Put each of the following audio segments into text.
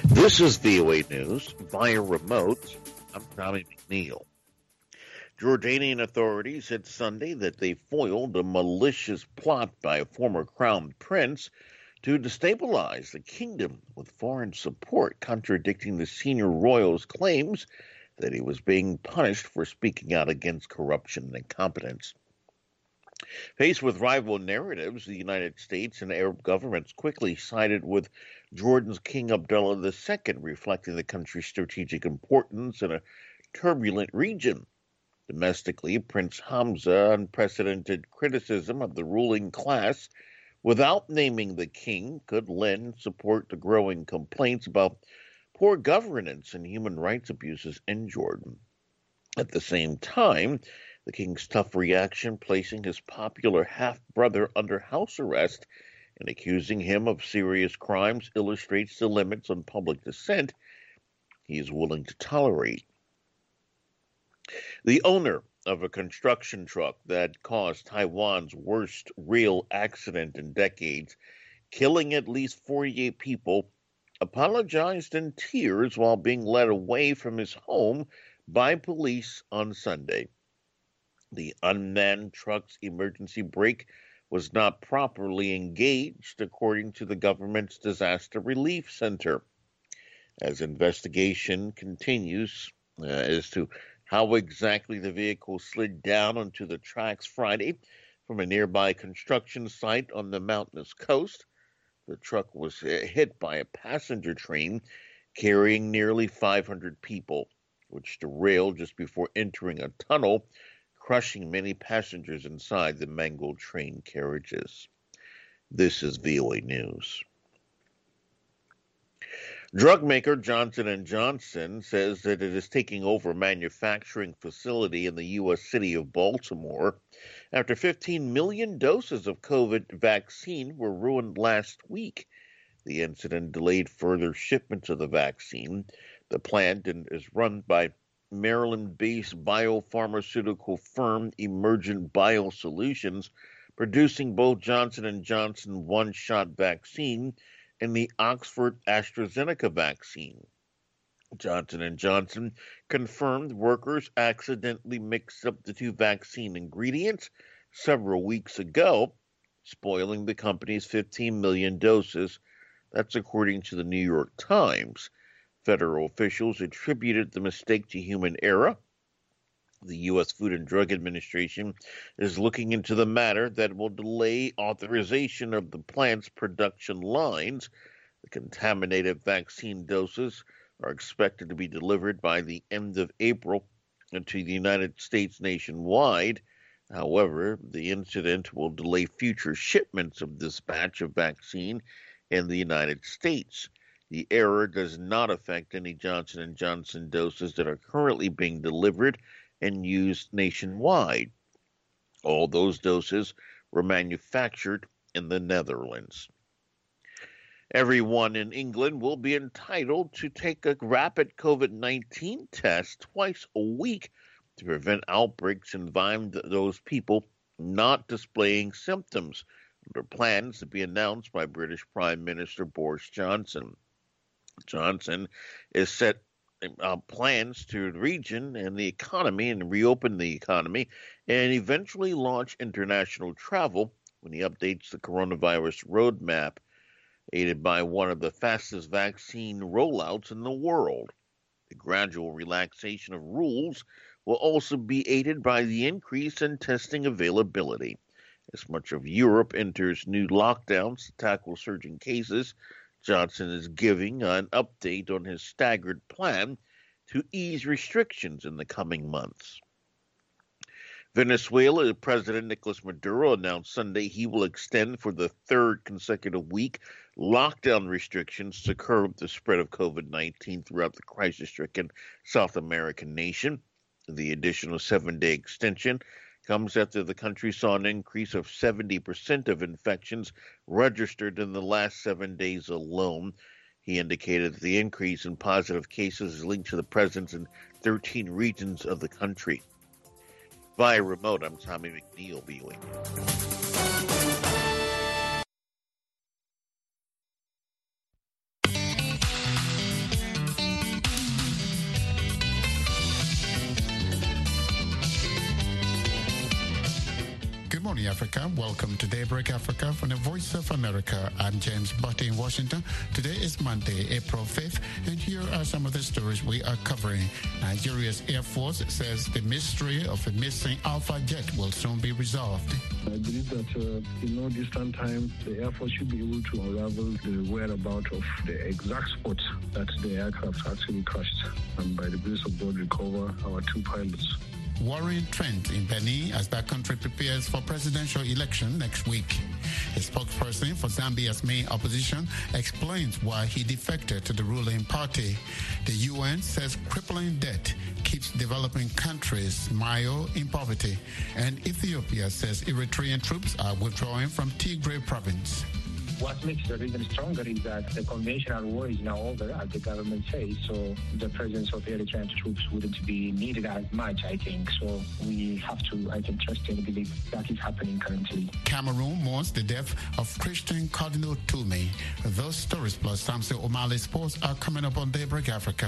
This is VOA News via remote. I'm Tommy McNeil. Jordanian authorities said Sunday that they foiled a malicious plot by a former crown prince to destabilize the kingdom with foreign support, contradicting the senior royal's claims that he was being punished for speaking out against corruption and incompetence. Faced with rival narratives, the United States and Arab governments quickly sided with Jordan's King Abdullah II, reflecting the country's strategic importance in a turbulent region. Domestically, Prince Hamza unprecedented criticism of the ruling class without naming the king could lend support to growing complaints about poor governance and human rights abuses in Jordan. At the same time, the king's tough reaction, placing his popular half-brother under house arrest and accusing him of serious crimes, illustrates the limits on public dissent he is willing to tolerate. The owner of a construction truck that caused Taiwan's worst rail accident in decades, killing at least 48 people, apologized in tears while being led away from his home by police on Sunday. The unmanned truck's emergency brake was not properly engaged, according to the government's disaster relief center. As investigation continues as to how exactly the vehicle slid down onto the tracks Friday from a nearby construction site on the mountainous coast, the truck was hit by a passenger train carrying nearly 500 people, which derailed just before entering a tunnel, crushing many passengers inside the mangled train carriages. This is VOA News. Drug maker Johnson & Johnson says that it is taking over a manufacturing facility in the U.S. city of Baltimore after 15 million doses of COVID vaccine were ruined last week. The incident delayed further shipments of the vaccine. The plant is run by Maryland-based biopharmaceutical firm Emergent Biosolutions, producing both Johnson & Johnson one-shot vaccine and the Oxford AstraZeneca vaccine. Johnson & Johnson confirmed workers accidentally mixed up the two vaccine ingredients several weeks ago, spoiling the company's 15 million doses. That's according to the New York Times. Federal officials attributed the mistake to human error. The U.S. Food and Drug Administration is looking into the matter that will delay authorization of the plant's production lines. The contaminated vaccine doses are expected to be delivered by the end of April to the United States nationwide. However, the incident will delay future shipments of this batch of vaccine in the United States. The error does not affect any Johnson & Johnson doses that are currently being delivered and used nationwide. All those doses were manufactured in the Netherlands. Everyone in England will be entitled to take a rapid COVID-19 test twice a week to prevent outbreaks and find those people not displaying symptoms, under plans to be announced by British Prime Minister Boris Johnson. Johnson is set plans to the region and the economy and reopen the economy and eventually launch international travel when he updates the coronavirus roadmap, aided by one of the fastest vaccine rollouts in the world. The gradual relaxation of rules will also be aided by the increase in testing availability. As much of Europe enters new lockdowns to tackle surging cases, Johnson is giving an update on his staggered plan to ease restrictions in the coming months. Venezuela President Nicolas Maduro announced Sunday he will extend for the third consecutive week lockdown restrictions to curb the spread of COVID-19 throughout the crisis-stricken South American nation. The additional 7-day extension comes after the country saw an increase of 70% of infections registered in the last 7 days alone. He indicated that the increase in positive cases is linked to the presence in 13 regions of the country. Via remote, I'm Tommy McNeil, VOA. morning, Africa. Welcome to Daybreak Africa from the Voice of America. I'm James Butte in Washington. Today is Monday, April 5th, and here are some of the stories we are covering. Nigeria's Air Force says the mystery of a missing Alpha jet will soon be resolved. I believe that in no distant time, the Air Force should be able to unravel the whereabouts of the exact spot that the aircraft actually crashed, and by the grace of God, recover our two pilots. Worrying trend in Benin as that country prepares for presidential election next week. A spokesperson for Zambia's main opposition explains why he defected to the ruling party. The UN says crippling debt keeps developing countries mired in poverty. And Ethiopia says Eritrean troops are withdrawing from Tigray province. What makes it even stronger is that the conventional war is now over, as the government says, so the presence of Eritrean troops wouldn't be needed as much, I think. So we have to, I think, trust and believe that is happening currently. Cameroon mourns the death of Christian Cardinal Toomey. Those stories plus Samson O'Malley Sports are coming up on Daybreak Africa.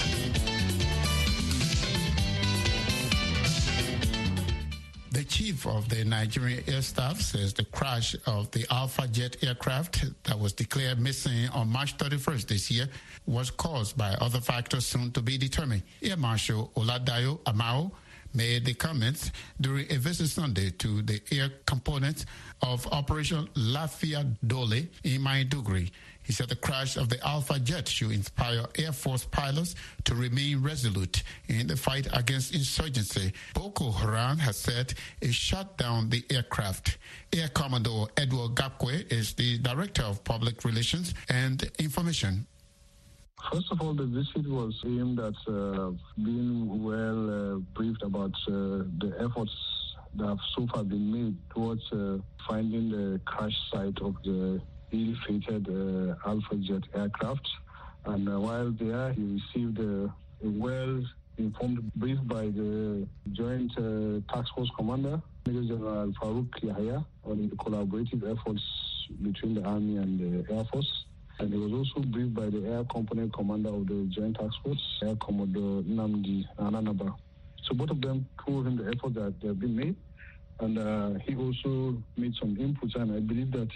The chief of the Nigerian Air Staff says the crash of the Alpha Jet aircraft that was declared missing on March 31st this year was caused by other factors soon to be determined. Air Marshal Oladayo Amao made the comments during a visit Sunday to the air component of Operation Lafia Dole in Maiduguri. He said the crash of the Alpha jet should inspire Air Force pilots to remain resolute in the fight against insurgency. Boko Haram has said it shot down the aircraft. Air Commodore Edward Gapkwe is the Director of Public Relations and Information. First of all, the visit was aimed at being well briefed about the efforts that have so far been made towards finding the crash site of the ill-fated Alpha Jet aircraft. And while there, he received a well-informed brief by the Joint Task Force Commander, Major General Farouk Yahya, on the collaborative efforts between the Army and the Air Force. And he was also briefed by the Air Component Commander of the Joint Task Force, Air Commodore Nnamdi Ananaba. So both of them told him the effort that have been made, and he also made some inputs. And I believe that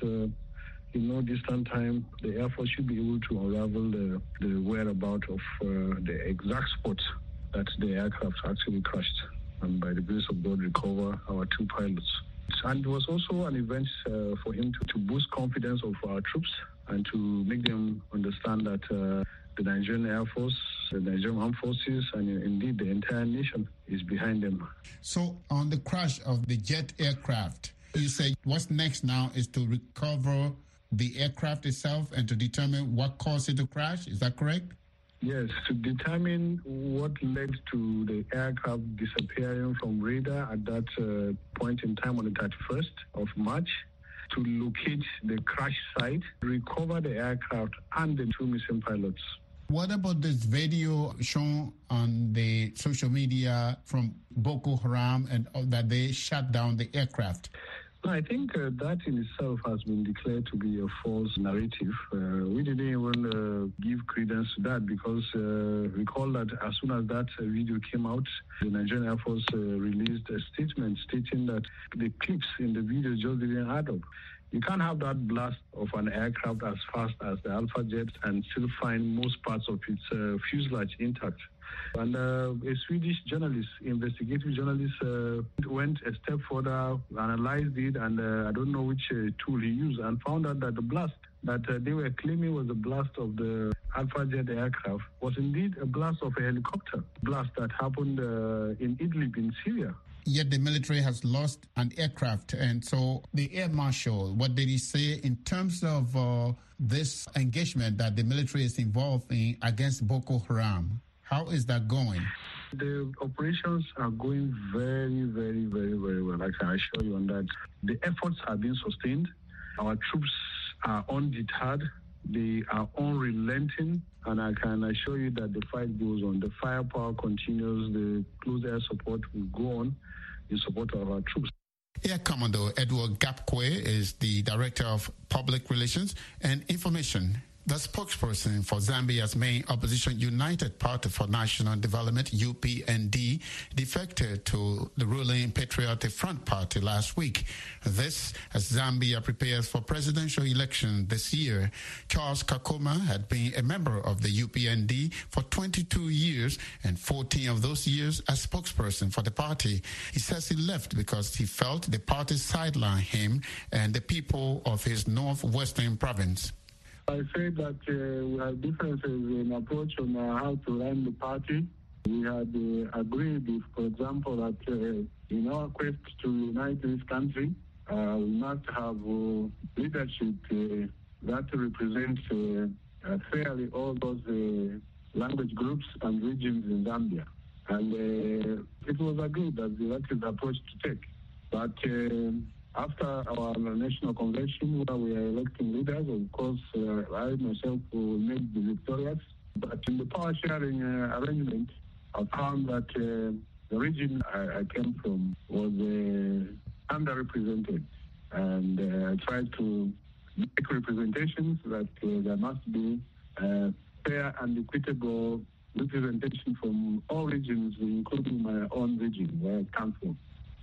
in no distant time, the Air Force should be able to unravel the whereabouts of the exact spot that the aircraft actually crashed, and by the grace of God, recover our two pilots. And it was also an event for him to boost confidence of our troops and to make them understand that the Nigerian Air Force, the Nigerian Armed Forces, and indeed the entire nation is behind them. So on the crash of the jet aircraft, you say what's next now is to recover the aircraft itself and to determine what caused it to crash. Is that correct? Yes, to determine what led to the aircraft disappearing from radar at that point in time on the 31st of March, to locate the crash site, recover the aircraft and the two missing pilots. What about this video shown on the social media from Boko Haram and that they shut down the aircraft? I think that in itself has been declared to be a false narrative. We didn't even give credence to that because recall that as soon as that video came out, the Nigerian Air Force released a statement stating that the clips in the video just didn't add up. You can't have that blast of an aircraft as fast as the Alpha Jet and still find most parts of its fuselage intact. And a Swedish journalist, investigative journalist, went a step further, analyzed it, and I don't know which tool he used, and found out that the blast that they were claiming was the blast of the Alpha Jet aircraft was indeed a blast of a helicopter blast that happened in Idlib in Syria. Yet the military has lost an aircraft. And so the Air Marshal, what did he say in terms of this engagement that the military is involved in against Boko Haram? How is that going? The operations are going very, very, very, very well. I can assure you on that. The efforts are being sustained. Our troops are undeterred. They are unrelenting. And I can assure you that the fight goes on. The firepower continues. The close air support will go on in support of our troops. Air Commodore Edward Gapkwe is the Director of Public Relations and Information. The spokesperson for Zambia's main opposition United Party for National Development, UPND, defected to the ruling Patriotic Front Party last week. This as Zambia prepares for presidential election this year. Charles Kakoma had been a member of the UPND for 22 years and 14 of those years as spokesperson for the party. He says he left because he felt the party sidelined him and the people of his northwestern province. I say that we have differences in approach on how to run the party. We had agreed, if, for example, that in our quest to unite this country, we must have leadership that represents fairly all those language groups and regions in Zambia. And it was agreed that that is the approach to take. But after our national convention, where we are electing leaders, of course, I myself will make the victorious. But in the power sharing arrangement, I found that the region I came from was underrepresented. And I tried to make representations that there must be fair and equitable representation from all regions, including my own region, where I come from.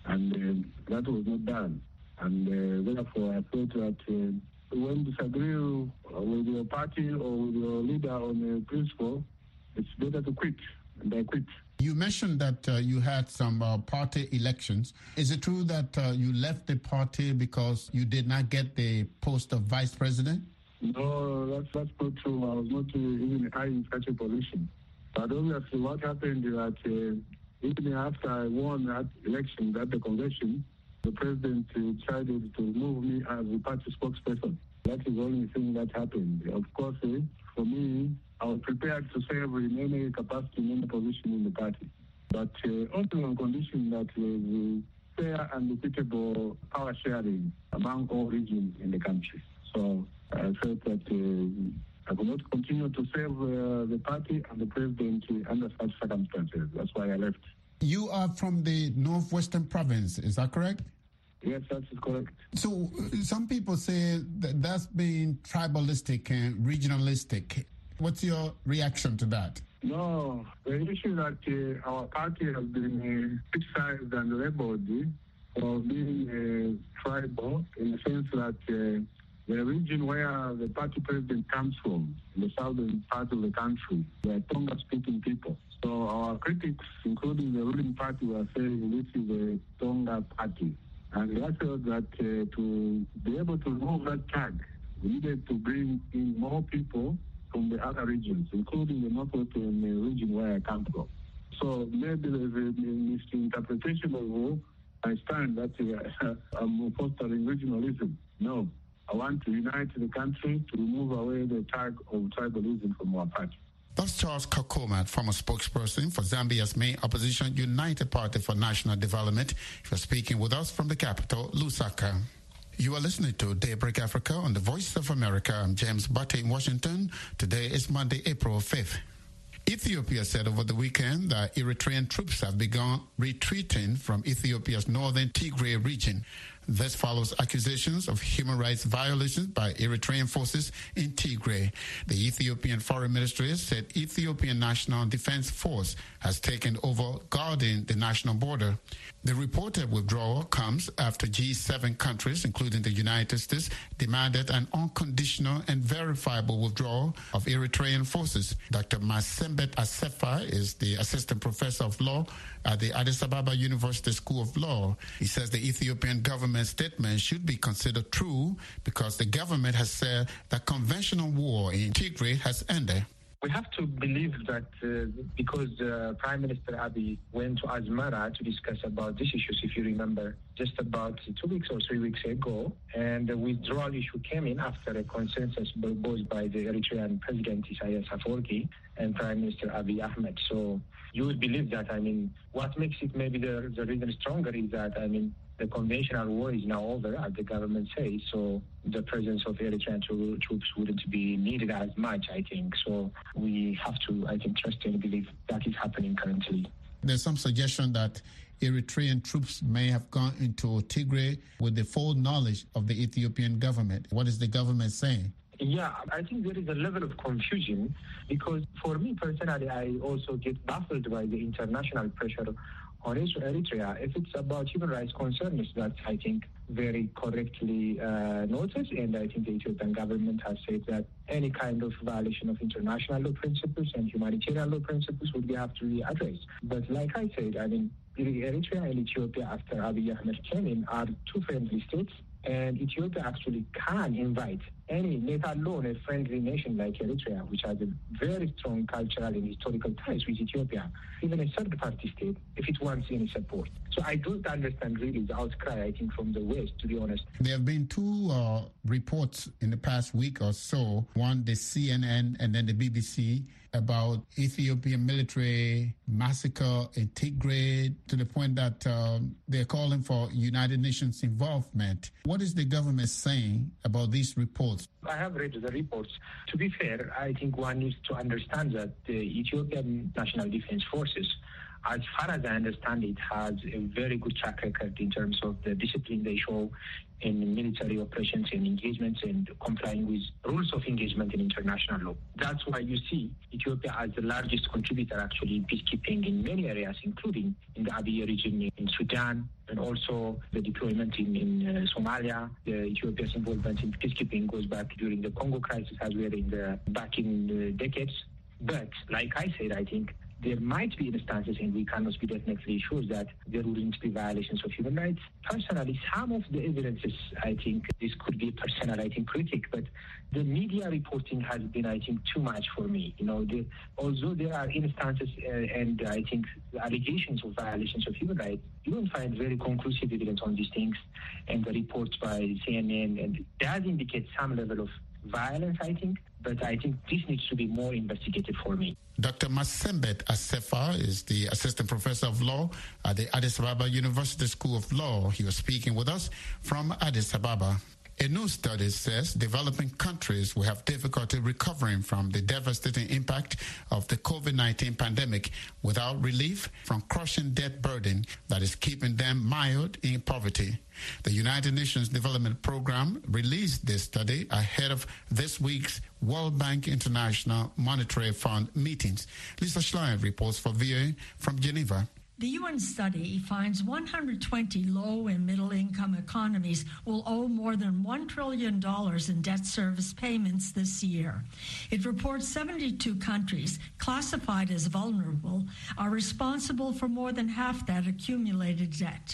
And that was not done. And therefore, I thought that when you disagree with your party or with your leader on a principle, it's better to quit. And I quit. You mentioned that you had some party elections. Is it true that you left the party because you did not get the post of vice president? No, that's not true. I was not even in such a position. But obviously, what happened is that even after I won that election at the convention, the president decided to move me as the party spokesperson. That is the only thing that happened. Of course, for me, I was prepared to serve in any capacity, in any position in the party. But only on condition that the fair and equitable power sharing among all regions in the country. So I felt that I could not continue to serve the party and the president under such circumstances. That's why I left. You are from the northwestern province, is that correct? Yes, that is correct. So some people say that that's being tribalistic and regionalistic. What's your reaction to that? No, the issue that our party has been criticized and labeled for being tribal in the sense that the region where the party president comes from, in the southern part of the country, they are Tonga-speaking people. So our critics, including the ruling party, were saying this is a Tonga party. And I felt that to be able to remove that tag, we needed to bring in more people from the other regions, including the northwestern region where I come from. So maybe there's a misinterpretation of who I stand that I'm fostering regionalism. No, I want to unite the country to remove away the tag of tribalism from our party. That's Charles Kakoma, former spokesperson for Zambia's main opposition, United Party for National Development. He was speaking with us from the capital, Lusaka. You are listening to Daybreak Africa on the Voice of America. I'm James Butte in Washington. Today is Monday, April 5th. Ethiopia said over the weekend that Eritrean troops have begun retreating from Ethiopia's northern Tigray region. This follows accusations of human rights violations by Eritrean forces in Tigray. The Ethiopian Foreign Ministry said Ethiopian National Defense Force has taken over guarding the national border. The reported withdrawal comes after G7 countries, including the United States, demanded an unconditional and verifiable withdrawal of Eritrean forces. Dr. Masembet Asefa is the assistant professor of law at the Addis Ababa University School of Law. He says the Ethiopian government statement should be considered true because the government has said that conventional war in Tigray has ended. We have to believe that because Prime Minister Abiy went to Asmara to discuss about these issues, if you remember, just about 2 weeks or 3 weeks ago, and the withdrawal issue came in after a consensus both by the Eritrean President Isaias Afwerki and Prime Minister Abiy Ahmed. So you would believe that, what makes it maybe the reason stronger is that, the conventional war is now over, as the government says, so the presence of Eritrean troops wouldn't be needed as much, I think. So we have to, trust and believe that is happening currently. There's some suggestion that Eritrean troops may have gone into Tigray with the full knowledge of the Ethiopian government. What is the government saying? Yeah, I think there is a level of confusion because for me personally, I also get baffled by the international pressure on Eritrea. If it's about human rights concerns, that's, I think, very correctly noted. And I think the Ethiopian government has said that any kind of violation of international law principles and humanitarian law principles would have to be addressed. But like I said, I mean, Eritrea and Ethiopia after Abiy Ahmed came in are two friendly states. And Ethiopia actually can invite any, let alone a friendly nation like Eritrea, which has a very strong cultural and historical ties with Ethiopia, even a third-party state, if it wants any support. So I don't understand really the outcry, I think, from the West, to be honest. There have been two reports in the past week or so, one the CNN and then the BBC, about Ethiopian military massacre in Tigray to the point that they're calling for United Nations involvement. What is the government saying about these reports? I have read the reports. To be fair, I think one needs to understand that the Ethiopian National Defense Forces, as far as I understand it, has a very good track record in terms of the discipline they show in military operations and engagements and complying with rules of engagement in international law. That's why you see Ethiopia as the largest contributor actually in peacekeeping in many areas, including in the Abyei region in Sudan, and also the deployment in Somalia. The Ethiopia's involvement in peacekeeping goes back during the Congo crisis as well back in the decades. But like I said, I think there might be instances, and we cannot be definitely sure that there wouldn't be violations of human rights. Personally, some of the evidences, I think, this could be personal, I think, critic, but the media reporting has been, I think, too much for me. You know, although there are instances and I think allegations of violations of human rights, you don't find very conclusive evidence on these things, and the reports by CNN and does indicate some level of violence, I think, but I think this needs to be more investigated for me. Dr. Masembet Asefa is the Assistant Professor of Law at the Addis Ababa University School of Law. He was speaking with us from Addis Ababa. A new study says developing countries will have difficulty recovering from the devastating impact of the COVID-19 pandemic without relief from crushing debt burden that is keeping them mired in poverty. The United Nations Development Program released this study ahead of this week's World Bank International Monetary Fund meetings. Lisa Schlein reports for VOA from Geneva. The UN study finds 120 low and middle-income economies will owe more than $1 trillion in debt service payments this year. It reports 72 countries classified as vulnerable are responsible for more than half that accumulated debt.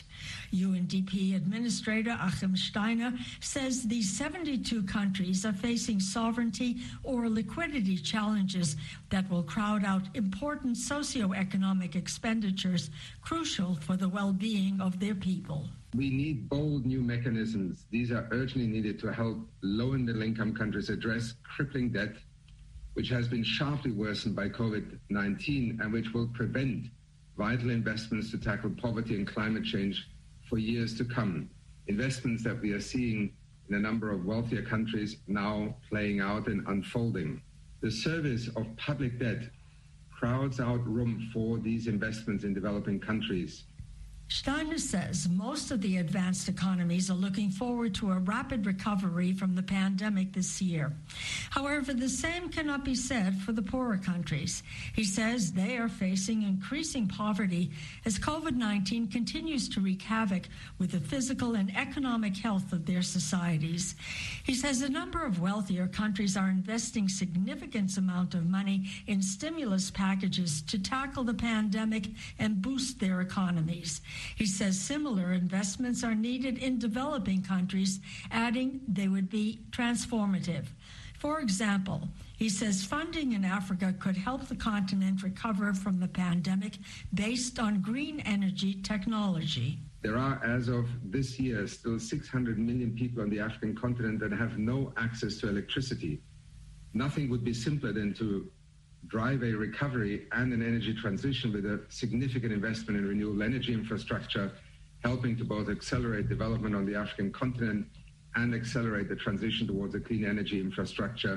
UNDP Administrator Achim Steiner says these 72 countries are facing sovereignty or liquidity challenges that will crowd out important socioeconomic expenditures crucial for the well-being of their people. We need bold new mechanisms. These are urgently needed to help low and middle-income countries address crippling debt, which has been sharply worsened by COVID-19 and which will prevent vital investments to tackle poverty and climate change for years to come. Investments that we are seeing in a number of wealthier countries now playing out and unfolding. The service of public debt crowds out room for these investments in developing countries. Steiner says most of the advanced economies are looking forward to a rapid recovery from the pandemic this year. However, the same cannot be said for the poorer countries. He says they are facing increasing poverty as COVID-19 continues to wreak havoc with the physical and economic health of their societies. He says a number of wealthier countries are investing significant amount of money in stimulus packages to tackle the pandemic and boost their economies. He says similar investments are needed in developing countries, adding they would be transformative. For example, he says funding in Africa could help the continent recover from the pandemic based on green energy technology. There are, as of this year, still 600 million people on the African continent that have no access to electricity. Nothing would be simpler than to drive a recovery and an energy transition with a significant investment in renewable energy infrastructure, helping to both accelerate development on the African continent and accelerate the transition towards a clean energy infrastructure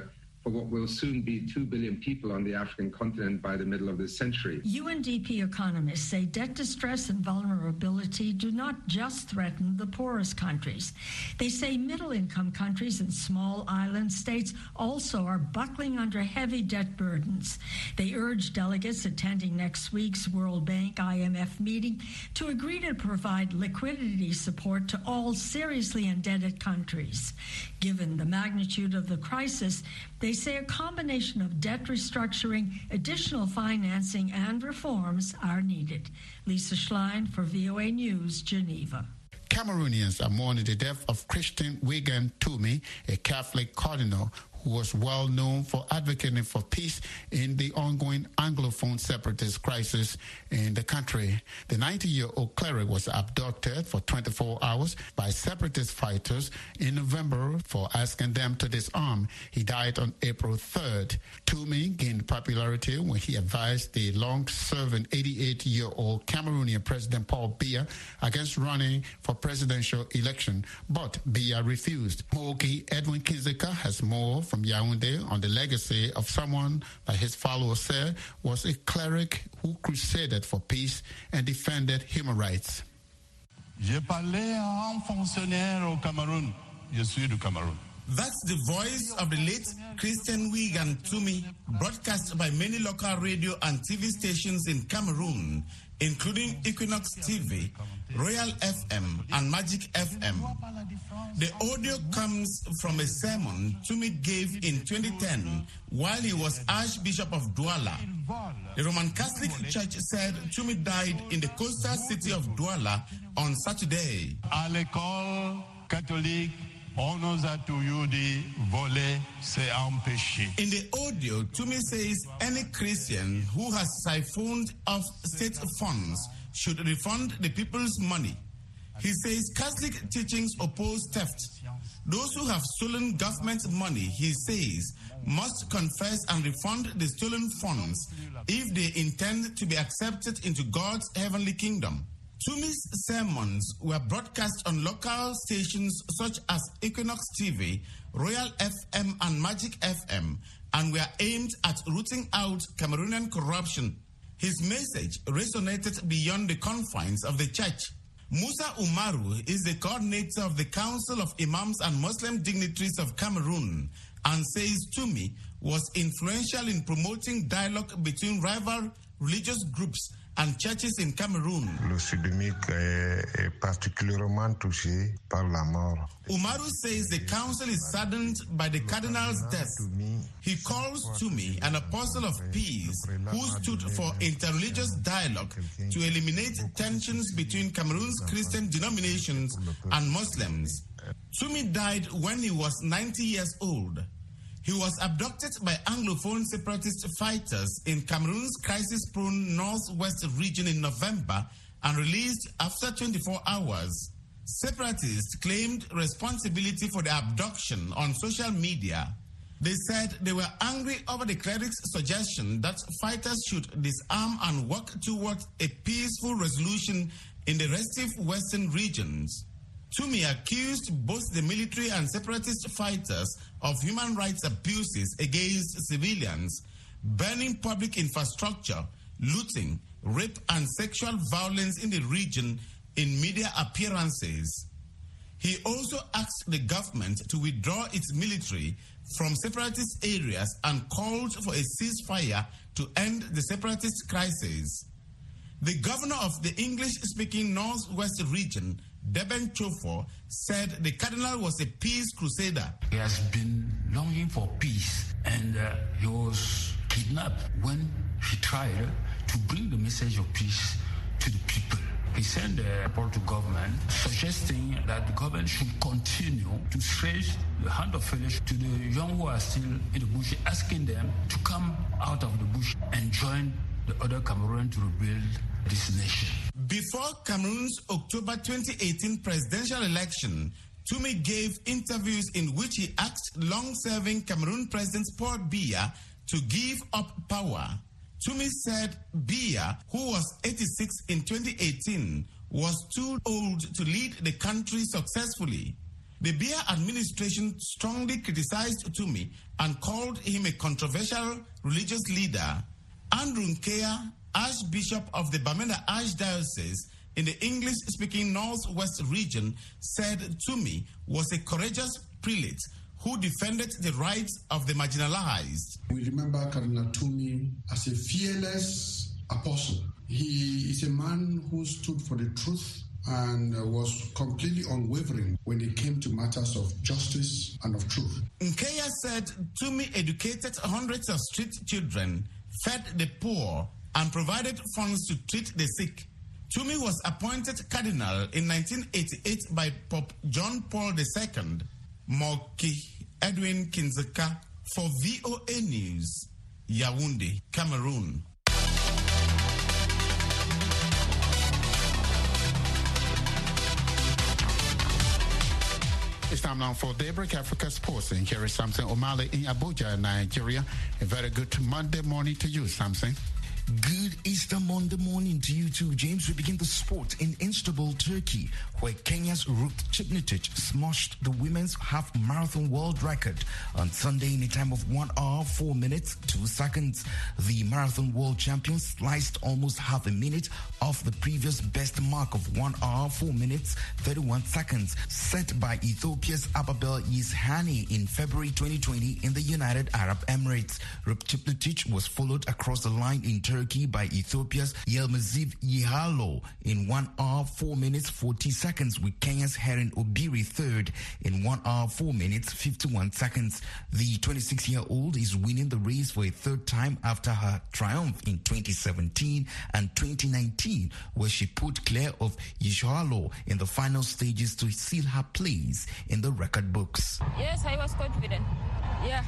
for what will soon be 2 billion people on the African continent by the middle of this century. UNDP economists say debt distress and vulnerability do not just threaten the poorest countries. They say middle-income countries and small island states also are buckling under heavy debt burdens. They urge delegates attending next week's World Bank IMF meeting to agree to provide liquidity support to all seriously indebted countries. Given the magnitude of the crisis, they say a combination of debt restructuring, additional financing, and reforms are needed. Lisa Schlein for VOA News, Geneva. Cameroonians are mourning the death of Christian Wigan Toomey, a Catholic cardinal who was well known for advocating for peace in the ongoing Anglophone separatist crisis in the country. The 90-year-old cleric was abducted for 24 hours by separatist fighters in November for asking them to disarm. He died on April 3rd. Toomey gained popularity when he advised the long-serving 88-year-old Cameroonian President Paul Biya against running for presidential election, but Biya refused. Mogi Edwin Kinzeka has more from Yaoundé on the legacy of someone that his followers said was a cleric who crusaded for peace and defended human rights. J'ai parlé à un fonctionnaire au Cameroun. Je suis du Cameroun. That's the voice of the late Christian Wigan Toomey, broadcast by many local radio and TV stations in Cameroon, including Equinox TV, Royal FM, and Magic FM. The audio comes from a sermon Toomey gave in 2010 while he was Archbishop of Douala. The Roman Catholic Church said Toomey died in the coastal city of Douala on Saturday. À l'école catholique, on nous a toujours dit voler, c'est un péché. In the audio, Toomey says any Christian who has siphoned off state funds should refund the people's money. He says Catholic teachings oppose theft. Those who have stolen government money, he says, must confess and refund the stolen funds if they intend to be accepted into God's heavenly kingdom. Toomey's sermons were broadcast on local stations such as Equinox TV, Royal FM, and Magic FM, and were aimed at rooting out Cameroonian corruption. His message resonated beyond the confines of the church. Musa Umaru is the coordinator of the Council of Imams and Muslim Dignitaries of Cameroon and says Toomey was influential in promoting dialogue between rival religious groups and churches in Cameroon. Le Sud-Mic est particulièrement touché par la mort. Umaru says the council is saddened by the cardinal's death. He calls Toomey an apostle of peace who stood for interreligious dialogue to eliminate tensions between Cameroon's Christian denominations and Muslims. Toomey died when he was 90 years old. He was abducted by Anglophone separatist fighters in Cameroon's crisis-prone northwest region in November and released after 24 hours. Separatists claimed responsibility for the abduction on social media. They said they were angry over the cleric's suggestion that fighters should disarm and work towards a peaceful resolution in the restive western regions. Toomey accused both the military and separatist fighters of human rights abuses against civilians, burning public infrastructure, looting, rape, and sexual violence in the region in media appearances. He also asked the government to withdraw its military from separatist areas and called for a ceasefire to end the separatist crisis. The governor of the English-speaking Northwest region, Deben Chofo, said the cardinal was a peace crusader. He has been longing for peace, and he was kidnapped when he tried to bring the message of peace to the people. He sent a report to government suggesting that the government should continue to stretch the hand of fellowship to the young who are still in the bush, asking them to come out of the bush and join the other Cameroon to rebuild this nation. Before Cameroon's October 2018 presidential election, Toomey gave interviews in which he asked long-serving Cameroon President Paul Biya to give up power. Toomey said Biya, who was 86 in 2018, was too old to lead the country successfully. The Biya administration strongly criticized Tumi and called him a controversial religious leader. Andrew Nkea, Archbishop of the Bamenda Archdiocese in the English-speaking Northwest region, said Tumi was a courageous prelate who defended the rights of the marginalized. We remember Cardinal Tumi as a fearless apostle. He is a man who stood for the truth and was completely unwavering when it came to matters of justice and of truth. Nkea said Tumi educated hundreds of street children, fed the poor, and provided funds to treat the sick. Tumi was appointed cardinal in 1988 by Pope John Paul II. Moki Edwin Kinzeka for VOA News, Yaoundé, Cameroon. It's time now for Daybreak Africa Sports, and here is Samson Omale in Abuja, Nigeria. A very good Monday morning to you, Samson. Good Easter Monday morning to you too, James. We begin the sport in Istanbul, Turkey, where Kenya's Ruth Chepngetich smashed the women's half marathon world record on Sunday in a time of 1 hour, 4 minutes, 2 seconds. The marathon world champion sliced almost half a minute off the previous best mark of 1 hour, 4 minutes, 31 seconds, set by Ethiopia's Ababel Yishani in February 2020 in the United Arab Emirates. Ruth Chepngetich was followed across the line in Turkey by Ethiopia's Yilmaz Yihalo in 1 hour, 4 minutes, 40 seconds, with Kenya's Helen Obiri third in 1 hour, 4 minutes, 51 seconds. The 26-year-old is winning the race for a third time after her triumph in 2017 and 2019, where she put clear of Yihalo in the final stages to seal her place in the record books. Yes, I was confident. Yeah,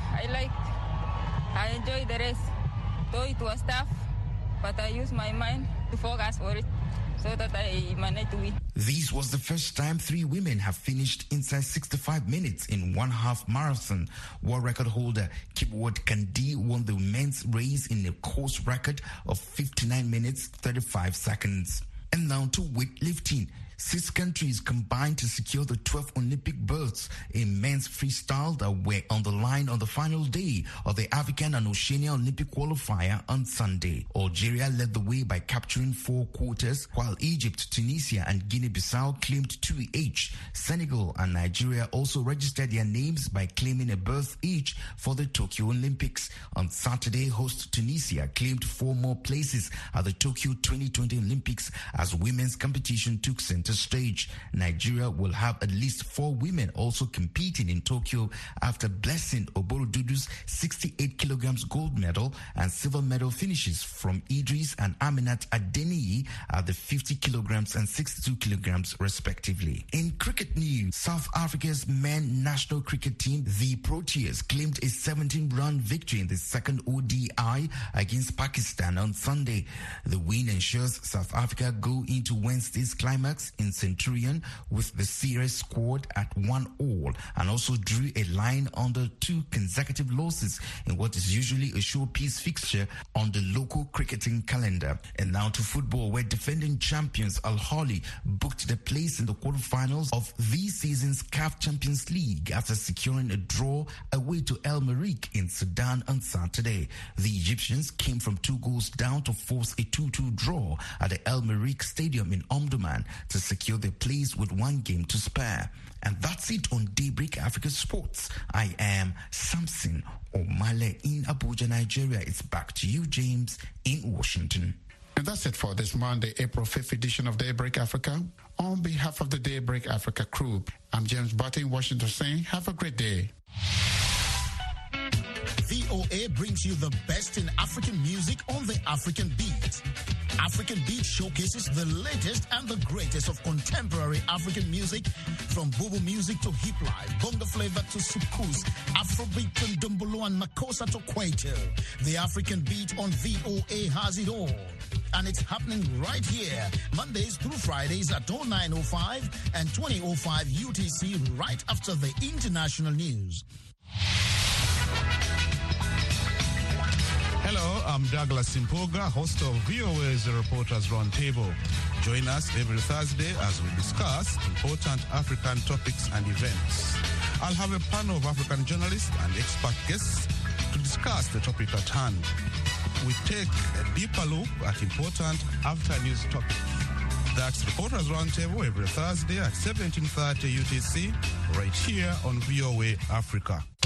I enjoyed the race. Though it was tough, but I used my mind to focus for it so that I managed to win. This was the first time 3 women have finished inside 65 minutes in one half marathon. World record holder Kipwat Kandi won the men's race in a course record of 59 minutes, 35 seconds. And now to weightlifting. 6 countries combined to secure the 12th Olympic berths in men's freestyle that were on the line on the final day of the African and Oceania Olympic qualifier on Sunday. Algeria led the way by capturing 4 quarters, while Egypt, Tunisia, and Guinea-Bissau claimed 2 each. Senegal and Nigeria also registered their names by claiming a berth each for the Tokyo Olympics. On Saturday, host Tunisia claimed 4 more places at the Tokyo 2020 Olympics as women's competition took center stage. Nigeria will have at least 4 women also competing in Tokyo after blessing Oborodudu's 68 kilograms gold medal and silver medal finishes from Idris and Aminat Adeniyi at the 50 kilograms and 62 kilograms respectively. In cricket news, South Africa's men national cricket team, the Proteas, claimed a 17-run victory in the second ODI against Pakistan on Sunday. The win ensures South Africa go into Wednesday's climax in Centurion with the series scored at 1-1 and also drew a line under 2 consecutive losses in what is usually a showpiece fixture on the local cricketing calendar. And now to football, where defending champions Al Ahly booked their place in the quarterfinals of this season's CAF Champions League after securing a draw away to El Merreikh in Sudan on Saturday. The Egyptians came from 2 goals down to force a 2-2 draw at the El Merreikh Stadium in Omdurman to secure their place with 1 game to spare. And that's it on Daybreak Africa Sports. I am Samson Omale in Abuja, Nigeria. It's back to you, James, in Washington. And that's it for this Monday, April 5th edition of Daybreak Africa. On behalf of the Daybreak Africa crew, I'm James Button in Washington saying have a great day. VOA brings you the best in African music on the African Beat. African Beat showcases the latest and the greatest of contemporary African music, from Bobo music to hip life, bongo flavor to soukous, Afrobeat to Ndombolo and Makossa to Kwaito. The African Beat on VOA has it all. And it's happening right here, Mondays through Fridays at 09:05 and 20:05 UTC, right after the international news. Hello, I'm Douglas Simpoga, host of VOA's Reporters Roundtable. Join us every Thursday as we discuss important African topics and events. I'll have a panel of African journalists and expert guests to discuss the topic at hand. We take a deeper look at important after-news topics. That's Reporters Roundtable every Thursday at 17:30 UTC, right here on VOA Africa.